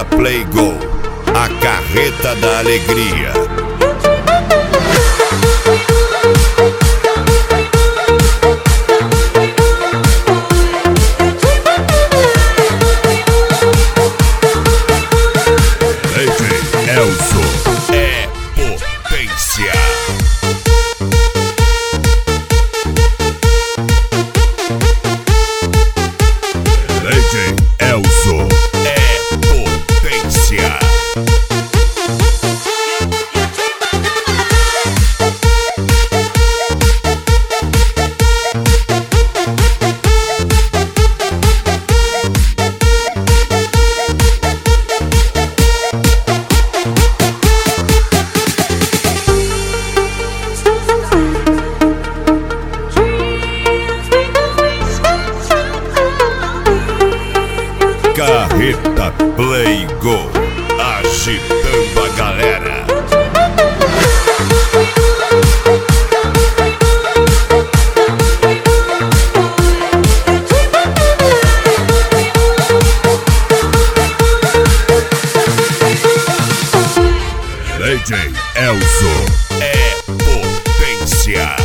Play Go, a carreta da alegria. DJ Elzo é potência. DJ Elzo é potência. Carreta Play Go, agitando a galera. DJ Elzo é potência.